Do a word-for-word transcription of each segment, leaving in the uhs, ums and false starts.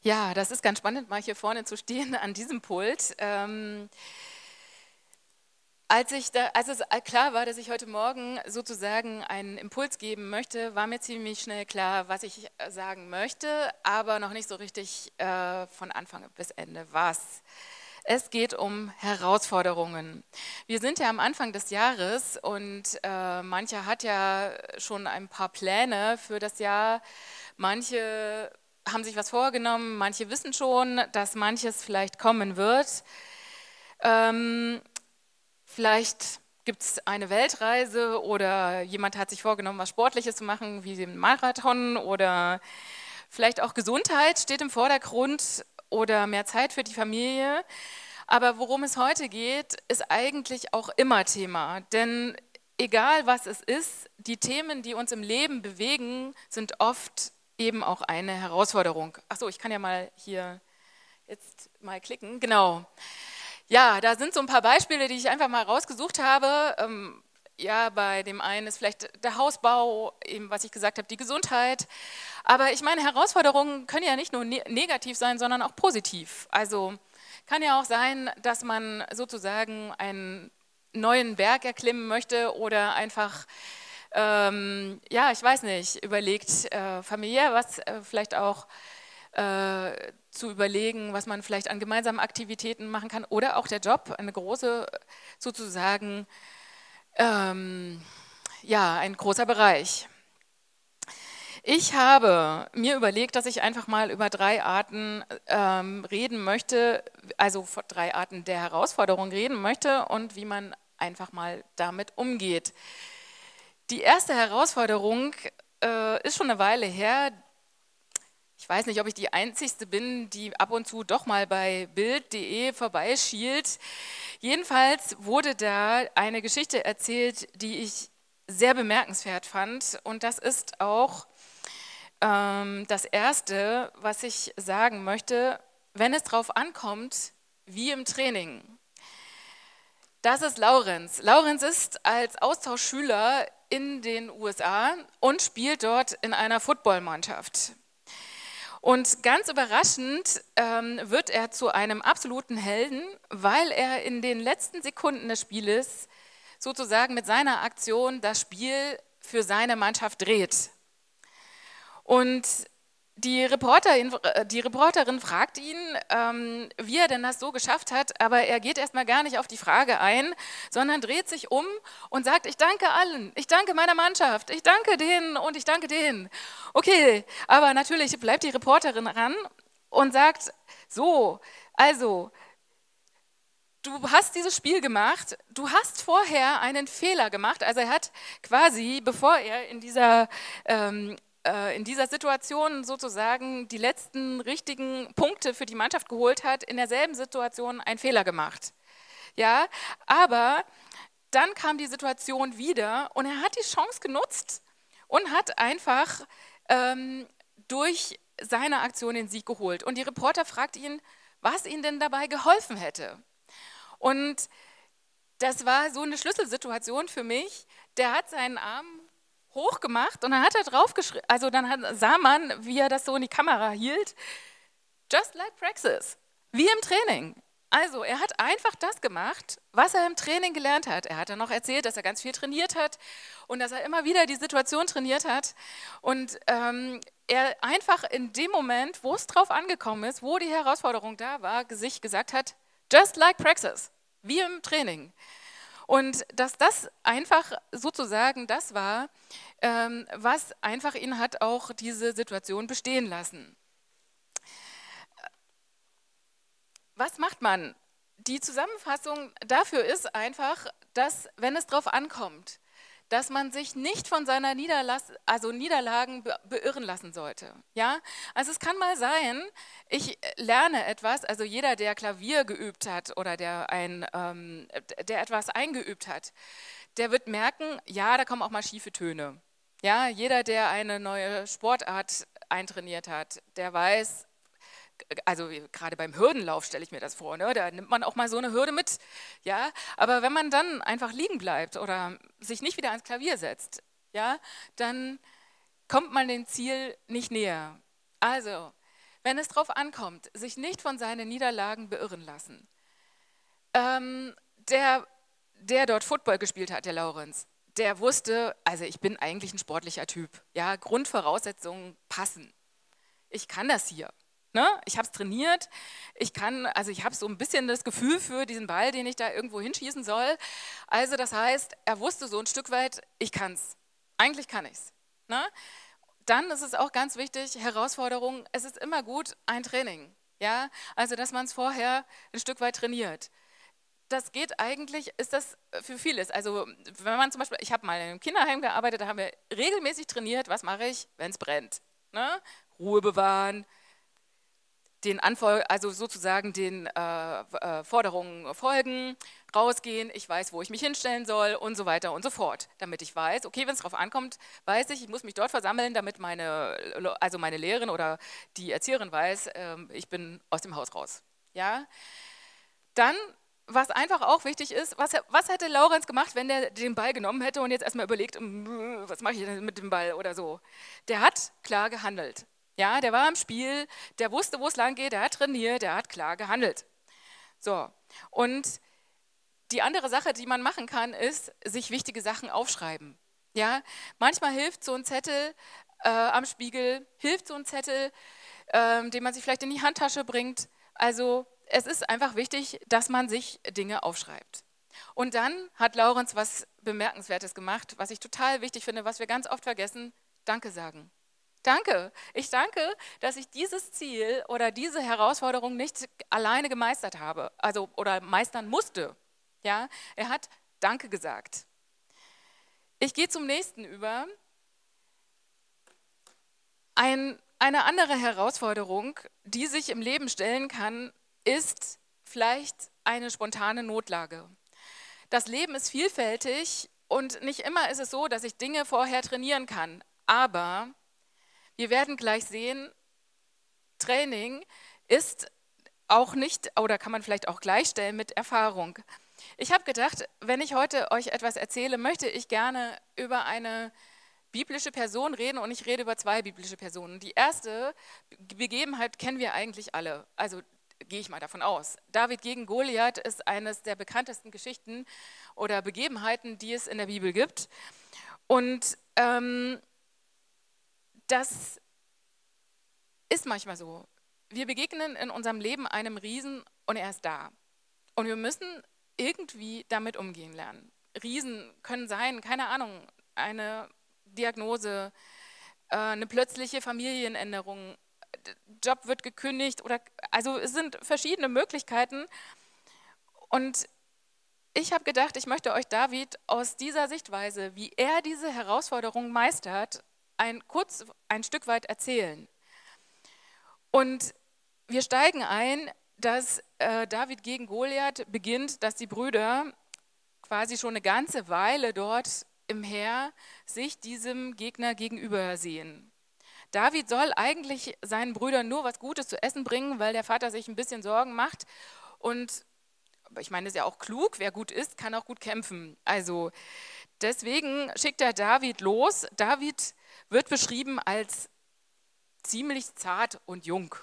Ja, das ist ganz spannend, mal hier vorne zu stehen an diesem Pult. Ähm, als, ich da, als es klar war, dass ich heute Morgen sozusagen einen Impuls geben möchte, war mir ziemlich schnell klar, was ich sagen möchte, aber noch nicht so richtig äh, von Anfang bis Ende was. Es geht um Herausforderungen. Wir sind ja am Anfang des Jahres und äh, mancher hat ja schon ein paar Pläne für das Jahr. Manche haben sich was vorgenommen, manche wissen schon, dass manches vielleicht kommen wird. Ähm, vielleicht gibt es eine Weltreise oder jemand hat sich vorgenommen, was Sportliches zu machen, wie den Marathon, oder vielleicht auch Gesundheit steht im Vordergrund oder mehr Zeit für die Familie. Aber worum es heute geht, ist eigentlich auch immer Thema. Denn egal was es ist, die Themen, die uns im Leben bewegen, sind oft eben auch eine Herausforderung. Achso, ich kann ja mal hier jetzt mal klicken. Genau. Ja, da sind so ein paar Beispiele, die ich einfach mal rausgesucht habe. Ähm, ja, bei dem einen ist vielleicht der Hausbau, eben was ich gesagt habe, die Gesundheit. Aber ich meine, Herausforderungen können ja nicht nur ne- negativ sein, sondern auch positiv. Also kann ja auch sein, dass man sozusagen einen neuen Berg erklimmen möchte oder einfach, ähm, ja, ich weiß nicht, überlegt, äh, familiär was äh, vielleicht auch äh, zu überlegen, was man vielleicht an gemeinsamen Aktivitäten machen kann, oder auch der Job, eine große, sozusagen, ähm, ja, ein großer Bereich. Ich habe mir überlegt, dass ich einfach mal über drei Arten ähm, reden möchte, also von drei Arten der Herausforderung reden möchte und wie man einfach mal damit umgeht. Die erste Herausforderung äh, ist schon eine Weile her. Ich weiß nicht, ob ich die Einzigste bin, die ab und zu doch mal bei bild punkt de vorbeischielt. Jedenfalls wurde da eine Geschichte erzählt, die ich sehr bemerkenswert fand. Und das ist auch ähm, das Erste, was ich sagen möchte, wenn es drauf ankommt, wie im Training. Das ist Laurenz. Laurenz ist als Austauschschüler in den U S A und spielt dort in einer Footballmannschaft. Und ganz überraschend ähm, wird er zu einem absoluten Helden, weil er in den letzten Sekunden des Spieles sozusagen mit seiner Aktion das Spiel für seine Mannschaft dreht. Und die Reporterin, die Reporterin fragt ihn, ähm, wie er denn das so geschafft hat, aber er geht erstmal gar nicht auf die Frage ein, sondern dreht sich um und sagt, ich danke allen, ich danke meiner Mannschaft, ich danke denen und ich danke denen. Okay, aber natürlich bleibt die Reporterin ran und sagt, so, also, du hast dieses Spiel gemacht, du hast vorher einen Fehler gemacht, also er hat quasi, bevor er in dieser ähm, in dieser Situation sozusagen die letzten richtigen Punkte für die Mannschaft geholt hat, in derselben Situation einen Fehler gemacht. Ja, aber dann kam die Situation wieder und er hat die Chance genutzt und hat einfach ähm, durch seine Aktion den Sieg geholt. Und die Reporter fragt ihn, was ihm denn dabei geholfen hätte. Und das war so eine Schlüsselsituation für mich. Der hat seinen Arm hochgemacht und dann hat er draufgeschrieben, also dann hat, sah man, wie er das so in die Kamera hielt, just like practice, wie im Training. Also er hat einfach das gemacht, was er im Training gelernt hat. Er hat dann noch erzählt, dass er ganz viel trainiert hat und dass er immer wieder die Situation trainiert hat und ähm, er einfach in dem Moment, wo es drauf angekommen ist, wo die Herausforderung da war, sich gesagt hat, just like practice, wie im Training. Und dass das einfach sozusagen das war, ähm, was einfach ihn hat auch diese Situation bestehen lassen. Was macht man? Die Zusammenfassung dafür ist einfach, dass, wenn es darauf ankommt, dass man sich nicht von seiner Niederlass, also Niederlagen be beirren lassen sollte. Ja? Also es kann mal sein, ich lerne etwas, also jeder, der Klavier geübt hat oder der, ein, ähm, der etwas eingeübt hat, der wird merken, ja, da kommen auch mal schiefe Töne. Ja? Jeder, der eine neue Sportart eintrainiert hat, der weiß, also gerade beim Hürdenlauf stelle ich mir das vor, ne? Da nimmt man auch mal so eine Hürde mit, ja, aber wenn man dann einfach liegen bleibt oder sich nicht wieder ans Klavier setzt, ja, dann kommt man dem Ziel nicht näher. Also, wenn es drauf ankommt, sich nicht von seinen Niederlagen beirren lassen. Ähm, der, der dort Football gespielt hat, der Laurenz, der wusste, also ich bin eigentlich ein sportlicher Typ. Ja, Grundvoraussetzungen passen. Ich kann das hier. Ne? Ich habe es trainiert. Ich kann, also ich habe so ein bisschen das Gefühl für diesen Ball, den ich da irgendwo hinschießen soll. Also das heißt, er wusste so ein Stück weit, ich kann es. Eigentlich kann ich es. Ne? Dann ist es auch ganz wichtig, Herausforderung, es ist immer gut, ein Training. Ja? Also dass man es vorher ein Stück weit trainiert. Das geht eigentlich, ist das für vieles. Also wenn man zum Beispiel, ich habe mal in einem Kinderheim gearbeitet, da haben wir regelmäßig trainiert, was mache ich, wenn es brennt. Ne? Ruhe bewahren, den Anfol- also sozusagen den äh, äh, Forderungen folgen, rausgehen, ich weiß, wo ich mich hinstellen soll und so weiter und so fort. Damit ich weiß, okay, wenn es darauf ankommt, weiß ich, ich muss mich dort versammeln, damit meine, also meine Lehrerin oder die Erzieherin weiß, äh, ich bin aus dem Haus raus. Ja? Dann, was einfach auch wichtig ist, was, was hätte Laurenz gemacht, wenn der den Ball genommen hätte und jetzt erstmal überlegt, was mache ich denn mit dem Ball oder so. Der hat klar gehandelt. Ja, der war im Spiel, der wusste, wo es lang geht, der hat trainiert, der hat klar gehandelt. So, und die andere Sache, die man machen kann, ist, sich wichtige Sachen aufschreiben. Ja, manchmal hilft so ein Zettel äh, am Spiegel, hilft so ein Zettel, äh, den man sich vielleicht in die Handtasche bringt. Also es ist einfach wichtig, dass man sich Dinge aufschreibt. Und dann hat Laurenz was Bemerkenswertes gemacht, was ich total wichtig finde, was wir ganz oft vergessen, Danke sagen. Danke. Ich danke, dass ich dieses Ziel oder diese Herausforderung nicht alleine gemeistert habe, also oder meistern musste. Ja, er hat Danke gesagt. Ich gehe zum nächsten über. Ein, eine andere Herausforderung, die sich im Leben stellen kann, ist vielleicht eine spontane Notlage. Das Leben ist vielfältig und nicht immer ist es so, dass ich Dinge vorher trainieren kann, aber wir werden gleich sehen, Training ist auch nicht, oder kann man vielleicht auch gleichstellen mit Erfahrung. Ich habe gedacht, wenn ich heute euch etwas erzähle, möchte ich gerne über eine biblische Person reden und ich rede über zwei biblische Personen. Die erste Begebenheit kennen wir eigentlich alle, also gehe ich mal davon aus. David gegen Goliath ist eines der bekanntesten Geschichten oder Begebenheiten, die es in der Bibel gibt. Und ähm, das ist manchmal so. Wir begegnen in unserem Leben einem Riesen und er ist da. Und wir müssen irgendwie damit umgehen lernen. Riesen können sein, keine Ahnung, eine Diagnose, eine plötzliche Familienänderung, Job wird gekündigt oder also es sind verschiedene Möglichkeiten. Und ich habe gedacht, ich möchte euch David aus dieser Sichtweise, wie er diese Herausforderung meistert, ein kurz ein Stück weit erzählen. Und wir steigen ein, dass äh, David gegen Goliath beginnt, dass die Brüder quasi schon eine ganze Weile dort im Heer sich diesem Gegner gegenüber sehen. David soll eigentlich seinen Brüdern nur was Gutes zu essen bringen, weil der Vater sich ein bisschen Sorgen macht. Und ich meine, das ist ja auch klug, wer gut isst, kann auch gut kämpfen. Also deswegen schickt er David los. David wird beschrieben als ziemlich zart und jung.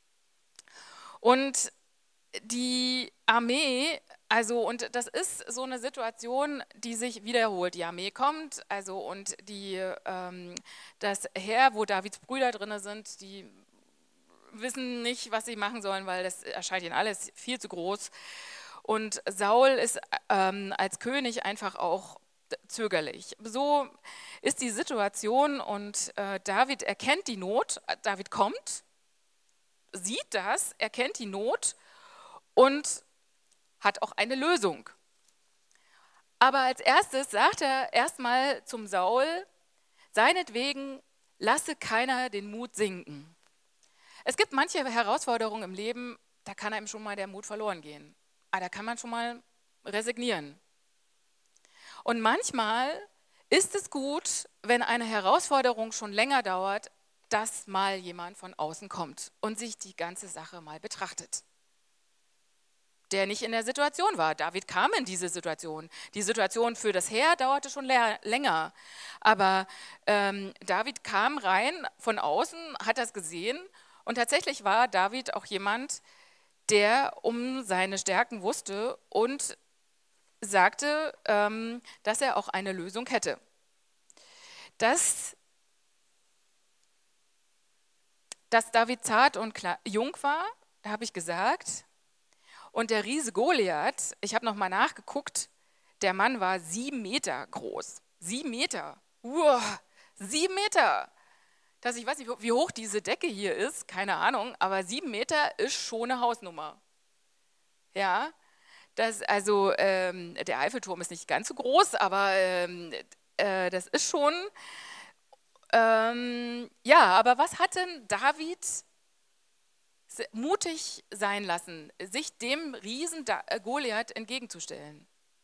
Und die Armee, also und das ist so eine Situation, die sich wiederholt. Die Armee kommt, also und die, ähm, das Heer, wo Davids Brüder drin sind, die wissen nicht, was sie machen sollen, weil das erscheint ihnen alles viel zu groß. Und Saul ist ähm, als König einfach auch zögerlich. So ist die Situation und äh, David erkennt die Not, David kommt, sieht das, erkennt die Not und hat auch eine Lösung. Aber als erstes sagt er erstmal zum Saul, seinetwegen lasse keiner den Mut sinken. Es gibt manche Herausforderungen im Leben, da kann einem schon mal der Mut verloren gehen. Aber da kann man schon mal resignieren. Und manchmal ist es gut, wenn eine Herausforderung schon länger dauert, dass mal jemand von außen kommt und sich die ganze Sache mal betrachtet. Der nicht in der Situation war. David kam in diese Situation. Die Situation für das Heer dauerte schon länger. Aber ähm, David kam rein von außen, hat das gesehen Und tatsächlich war David auch jemand, der um seine Stärken wusste und sagte, ähm, dass er auch eine Lösung hätte. Dass, dass David zart und klar, jung war, da habe ich gesagt. Und der Riese Goliath, ich habe nochmal nachgeguckt, der Mann war sieben Meter groß. Sieben Meter. Uah, sieben Meter. Das, ich weiß nicht, wie hoch diese Decke hier ist, keine Ahnung, aber sieben Meter ist schon eine Hausnummer. Ja, das, also ähm, der Eiffelturm ist nicht ganz so groß, aber ähm, äh, das ist schon, ähm, ja, aber was hat denn David mutig sein lassen, sich dem Riesen Goliath entgegenzustellen?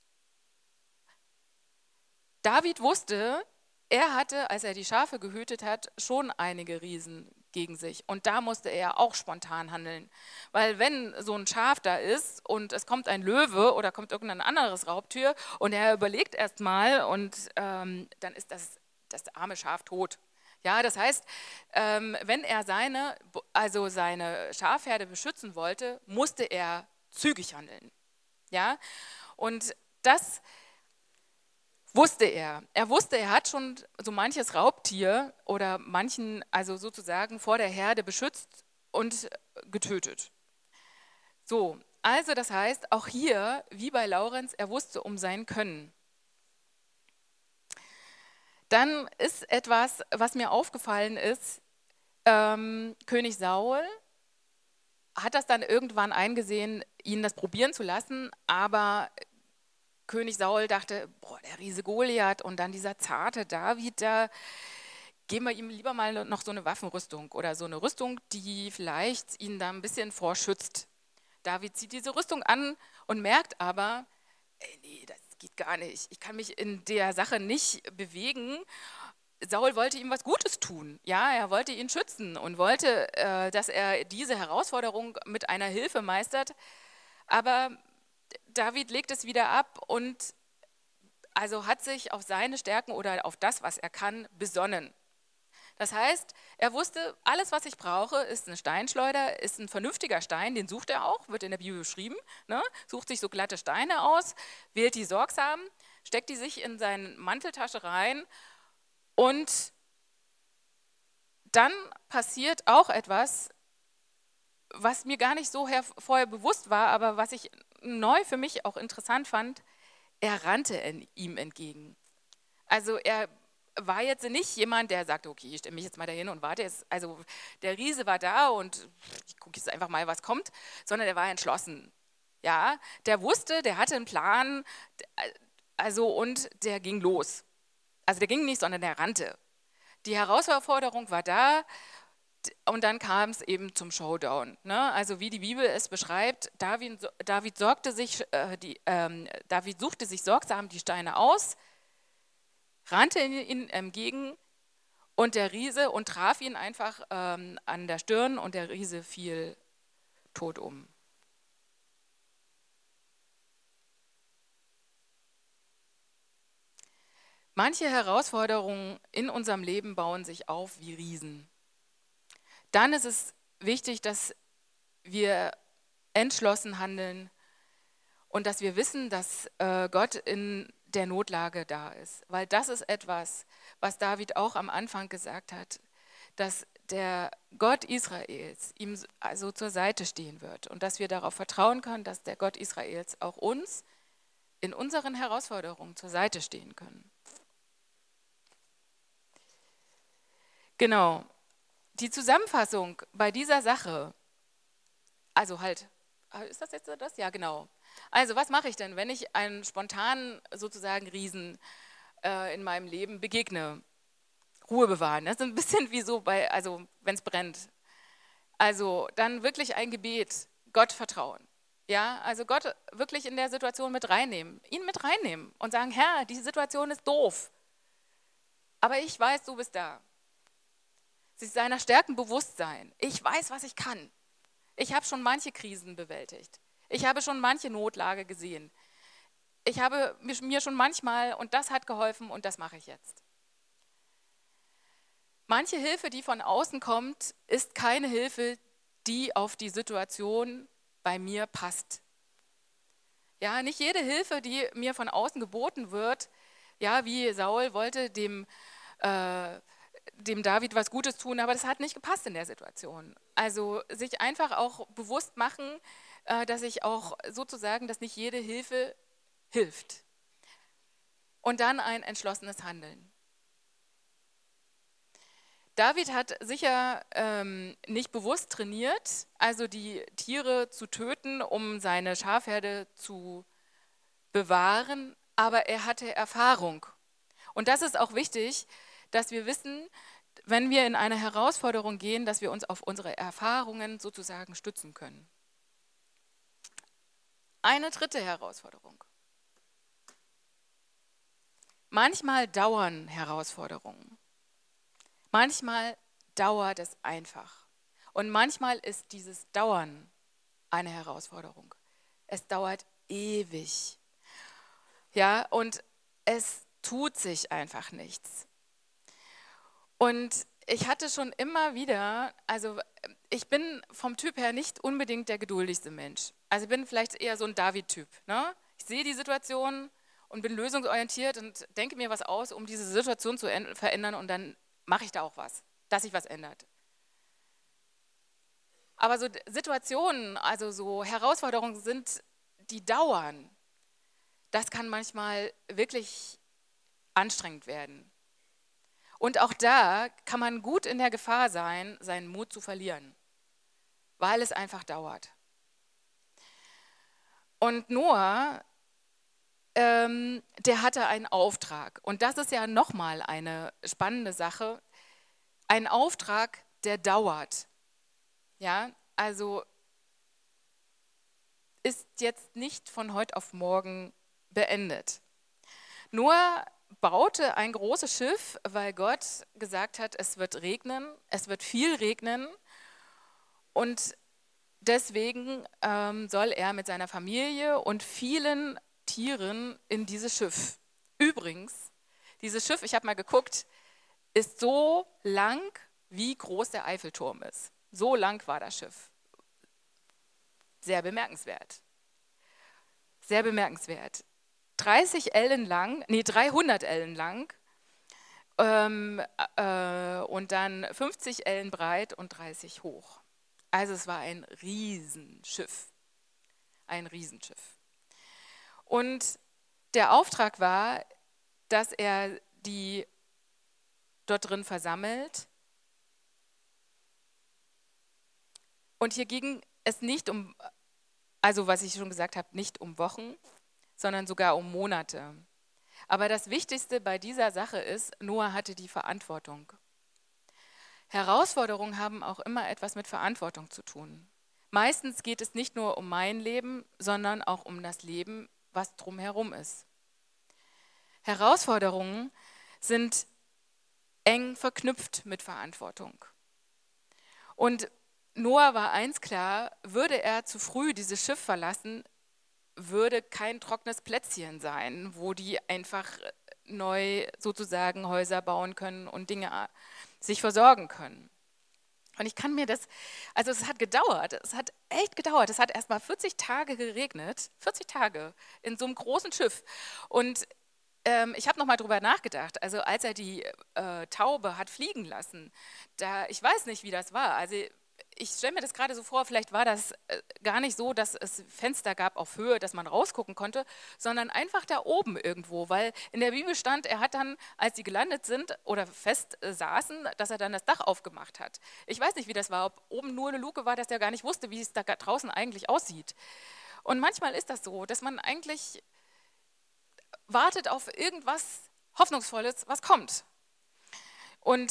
David wusste, er hatte, als er die Schafe gehütet hat, schon einige Riesen gegen sich. Und da musste er auch spontan handeln. Weil wenn so ein Schaf da ist und es kommt ein Löwe oder kommt irgendein anderes Raubtier und er überlegt erst mal und ähm, dann ist das, das arme Schaf tot. Ja, das heißt, ähm, wenn er seine, also seine Schafherde beschützen wollte, musste er zügig handeln. Ja, und das wusste er. Er wusste, er hat schon so manches Raubtier oder manchen, also sozusagen vor der Herde beschützt und getötet. So, also das heißt, auch hier, wie bei Laurenz, er wusste um sein Können. Dann ist etwas, was mir aufgefallen ist, ähm, König Saul hat das dann irgendwann eingesehen, ihn das probieren zu lassen, aber König Saul dachte, boah, der Riese Goliath und dann dieser zarte David, da geben wir ihm lieber mal noch so eine Waffenrüstung oder so eine Rüstung, die vielleicht ihn da ein bisschen vorschützt. David zieht diese Rüstung an und merkt aber, ey, nee, das geht gar nicht. Ich kann mich in der Sache nicht bewegen. Saul wollte ihm was Gutes tun. Ja, er wollte ihn schützen und wollte, äh, dass er diese Herausforderung mit einer Hilfe meistert. Aber David legt es wieder ab und also hat sich auf seine Stärken oder auf das, was er kann, besonnen. Das heißt, er wusste, alles, was ich brauche, ist eine Steinschleuder, ist ein vernünftiger Stein, den sucht er auch, wird in der Bibel beschrieben, ne? Sucht sich so glatte Steine aus, wählt die sorgsam, steckt die sich in seine Manteltasche rein und dann passiert auch etwas, was mir gar nicht so vorher bewusst war, aber was ich neu für mich auch interessant fand, er rannte ihm entgegen. Also er war jetzt nicht jemand, der sagte, okay, ich stelle mich jetzt mal dahin und warte jetzt. Also der Riese war da und ich gucke jetzt einfach mal, was kommt, sondern er war entschlossen. Ja, der wusste, der hatte einen Plan, also und der ging los. Also der ging nicht, sondern der rannte. Die Herausforderung war da. Und dann kam es eben zum Showdown. Ne? Also wie die Bibel es beschreibt, David, David, sorgte sich, äh, die, ähm, David suchte sich sorgsam die Steine aus, rannte ihnen entgegen und der Riese und traf ihn einfach ähm, an der Stirn und der Riese fiel tot um. Manche Herausforderungen in unserem Leben bauen sich auf wie Riesen. Dann ist es wichtig, dass wir entschlossen handeln und dass wir wissen, dass äh, Gott in der Notlage da ist. Weil das ist etwas, was David auch am Anfang gesagt hat, dass der Gott Israels ihm also zur Seite stehen wird und dass wir darauf vertrauen können, dass der Gott Israels auch uns in unseren Herausforderungen zur Seite stehen können. Genau. Die Zusammenfassung bei dieser Sache, also halt, ist das jetzt das? Ja, genau. Also was mache ich denn, wenn ich einen spontanen sozusagen Riesen äh, in meinem Leben begegne? Ruhe bewahren. Das ist ein bisschen wie so bei, also wenn es brennt. Also dann wirklich ein Gebet, Gott vertrauen. Ja, also Gott wirklich in der Situation mit reinnehmen, ihn mit reinnehmen und sagen, Herr, die Situation ist doof, aber ich weiß, du bist da. Sich seiner Stärken bewusst sein. Ich weiß, was ich kann. Ich habe schon manche Krisen bewältigt. Ich habe schon manche Notlage gesehen. Ich habe mir schon manchmal, und das hat geholfen und das mache ich jetzt. Manche Hilfe, die von außen kommt, ist keine Hilfe, die auf die Situation bei mir passt. Ja, nicht jede Hilfe, die mir von außen geboten wird, ja, wie Saul wollte dem, äh, dem David was Gutes tun, aber das hat nicht gepasst in der Situation. Also sich einfach auch bewusst machen, äh, dass ich auch sozusagen, dass nicht jede Hilfe hilft. Und dann ein entschlossenes Handeln. David hat sicher ähm, nicht bewusst trainiert, also die Tiere zu töten, um seine Schafherde zu bewahren, aber er hatte Erfahrung. Und das ist auch wichtig, dass wir wissen, wenn wir in eine Herausforderung gehen, dass wir uns auf unsere Erfahrungen sozusagen stützen können. Eine dritte Herausforderung. Manchmal dauern Herausforderungen. Manchmal dauert es einfach. Und manchmal ist dieses Dauern eine Herausforderung. Es dauert ewig. Ja, und es tut sich einfach nichts. Und ich hatte schon immer wieder, also ich bin vom Typ her nicht unbedingt der geduldigste Mensch. Also ich bin vielleicht eher so ein David-Typ. Ne? Ich sehe die Situation und bin lösungsorientiert und denke mir was aus, um diese Situation zu verändern, und dann mache ich da auch was, dass sich was ändert. Aber so Situationen, also so Herausforderungen sind, die dauern. Das kann manchmal wirklich anstrengend werden. Und auch da kann man gut in der Gefahr sein, seinen Mut zu verlieren, weil es einfach dauert. Und Noah, ähm, der hatte einen Auftrag. Und das ist ja nochmal eine spannende Sache. Ein Auftrag, der dauert. Ja, also ist jetzt nicht von heute auf morgen beendet. Noah baute ein großes Schiff, weil Gott gesagt hat, es wird regnen, es wird viel regnen, und deswegen ähm, soll er mit seiner Familie und vielen Tieren in dieses Schiff. Übrigens, dieses Schiff, ich habe mal geguckt, ist so lang, wie groß der Eiffelturm ist. So lang war das Schiff. Sehr bemerkenswert. Sehr bemerkenswert. dreißig Ellen lang, nee, dreihundert Ellen lang ähm, äh, und dann fünfzig Ellen breit und dreißig hoch. Also es war ein Riesenschiff. Ein Riesenschiff. Und der Auftrag war, dass er die dort drin versammelt. Und hier ging es nicht um, also was ich schon gesagt habe, nicht um Wochen, sondern sogar um Monate. Aber das Wichtigste bei dieser Sache ist, Noah hatte die Verantwortung. Herausforderungen haben auch immer etwas mit Verantwortung zu tun. Meistens geht es nicht nur um mein Leben, sondern auch um das Leben, was drumherum ist. Herausforderungen sind eng verknüpft mit Verantwortung. Und Noah war eins klar, würde er zu früh dieses Schiff verlassen, würde kein trockenes Plätzchen sein, wo die einfach neu sozusagen Häuser bauen können und Dinge sich versorgen können. Und ich kann mir das, also es hat gedauert, es hat echt gedauert, es hat erst mal vierzig Tage geregnet, vierzig Tage in so einem großen Schiff. Und ähm, ich habe nochmal drüber nachgedacht, also als er die äh, Taube hat fliegen lassen, da, ich weiß nicht, wie das war, also ich stelle mir das gerade so vor, vielleicht war das äh, gar nicht so, dass es Fenster gab auf Höhe, dass man rausgucken konnte, sondern einfach da oben irgendwo, weil in der Bibel stand, er hat dann, als sie gelandet sind oder fest äh, saßen, dass er dann das Dach aufgemacht hat. Ich weiß nicht, wie das war, ob oben nur eine Luke war, dass er gar nicht wusste, wie es da draußen eigentlich aussieht. Und manchmal ist das so, dass man eigentlich wartet auf irgendwas Hoffnungsvolles, was kommt. Und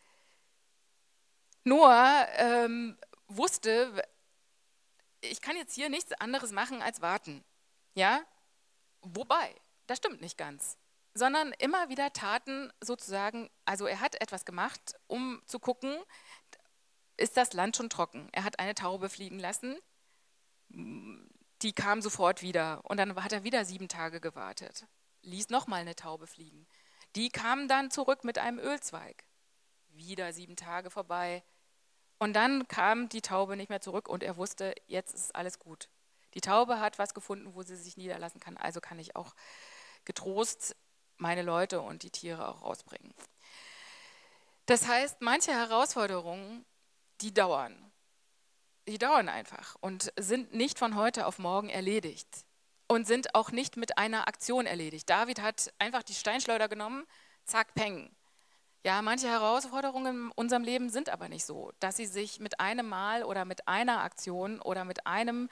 Noah ähm, wusste, ich kann jetzt hier nichts anderes machen als warten. Ja? Wobei, das stimmt nicht ganz. Sondern immer wieder Taten sozusagen, also er hat etwas gemacht, um zu gucken, ist das Land schon trocken. Er hat eine Taube fliegen lassen, die kam sofort wieder und dann hat er wieder sieben Tage gewartet, ließ nochmal eine Taube fliegen. Die kam dann zurück mit einem Ölzweig. wieder sieben Tage vorbei. Und dann kam die Taube nicht mehr zurück und er wusste, jetzt ist alles gut. Die Taube hat was gefunden, wo sie sich niederlassen kann, also kann ich auch getrost meine Leute und die Tiere auch rausbringen. Das heißt, manche Herausforderungen, die dauern. Die dauern einfach und sind nicht von heute auf morgen erledigt und sind auch nicht mit einer Aktion erledigt. David hat einfach die Steinschleuder genommen, zack, peng. Ja, manche Herausforderungen in unserem Leben sind aber nicht so, dass sie sich mit einem Mal oder mit einer Aktion oder mit einem,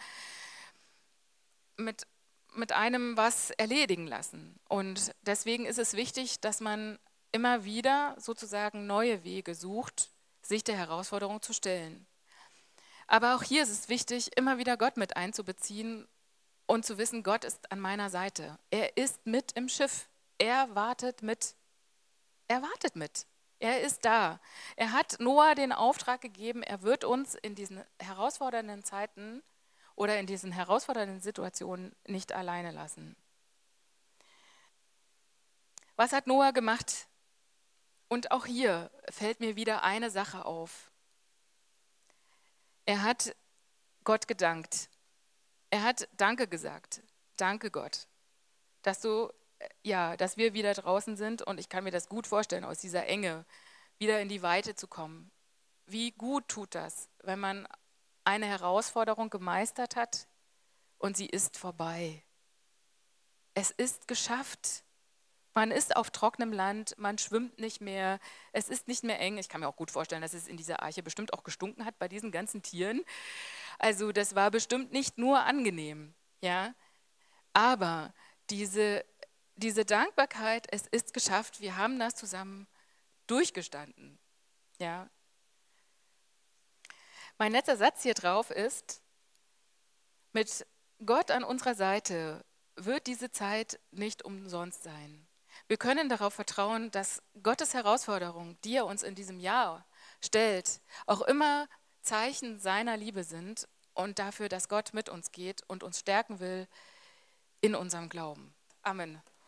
mit, mit einem was erledigen lassen. Und deswegen ist es wichtig, dass man immer wieder sozusagen neue Wege sucht, sich der Herausforderung zu stellen. Aber auch hier ist es wichtig, immer wieder Gott mit einzubeziehen und zu wissen, Gott ist an meiner Seite. Er ist mit im Schiff. Er wartet mit. Er wartet mit. Er ist da. Er hat Noah den Auftrag gegeben, er wird uns in diesen herausfordernden Zeiten oder in diesen herausfordernden Situationen nicht alleine lassen. Was hat Noah gemacht? Und auch hier fällt mir wieder eine Sache auf. Er hat Gott gedankt. Er hat Danke gesagt. Danke Gott, dass du, ja, dass wir wieder draußen sind und ich kann mir das gut vorstellen, aus dieser Enge wieder in die Weite zu kommen. Wie gut tut das, wenn man eine Herausforderung gemeistert hat und sie ist vorbei. Es ist geschafft. Man ist auf trockenem Land, man schwimmt nicht mehr, es ist nicht mehr eng. Ich kann mir auch gut vorstellen, dass es in dieser Arche bestimmt auch gestunken hat bei diesen ganzen Tieren. Also das war bestimmt nicht nur angenehm, ja. Aber diese, diese Dankbarkeit, es ist geschafft, wir haben das zusammen durchgestanden, ja. Mein letzter Satz hier drauf ist, mit Gott an unserer Seite wird diese Zeit nicht umsonst sein. Wir können darauf vertrauen, dass Gottes Herausforderungen, die er uns in diesem Jahr stellt, auch immer Zeichen seiner Liebe sind und dafür, dass Gott mit uns geht und uns stärken will in unserem Glauben. Amen.